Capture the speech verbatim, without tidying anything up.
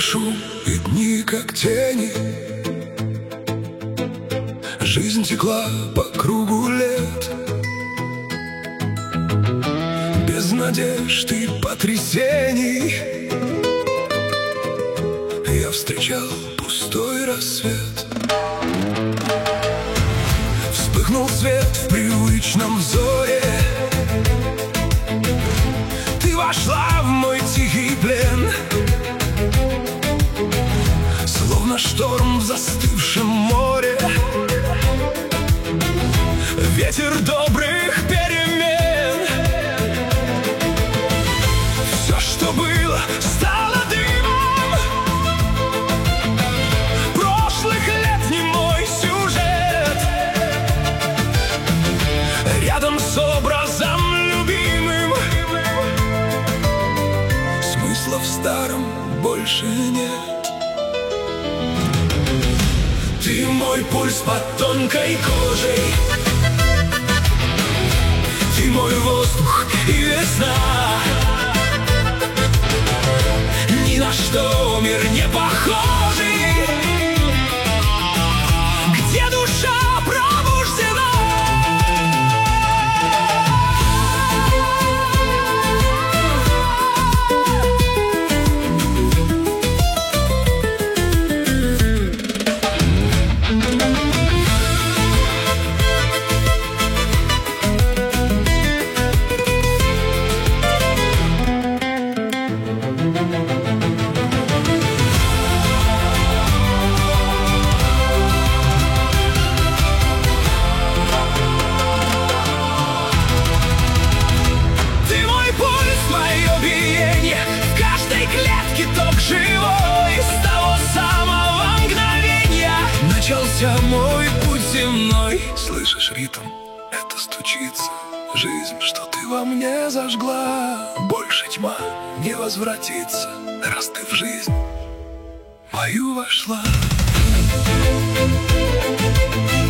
шум и дни как тени. Жизнь текла по кругу лет, без надежд и потрясений. Я встречал пустой рассвет. Вспыхнул свет в привычном взоре. Ты вошла в мой тихий плен, словно шторм в застывшем море. Ветер добрых перемен. Все, что было, стало дымом прошлых лет, не мой сюжет. Рядом с образом любимым смысла в старом больше нет. Ты мой пульс под тонкой кожей, ты мой воздух и весна. Ни на что мир не похожий, где душа пробуждена. С того самого мгновения начался мой путь земной. Слышишь ритм? Это стучится жизнь, что ты во мне зажгла. Больше тьма не возвратится, раз ты в жизнь мою вошла.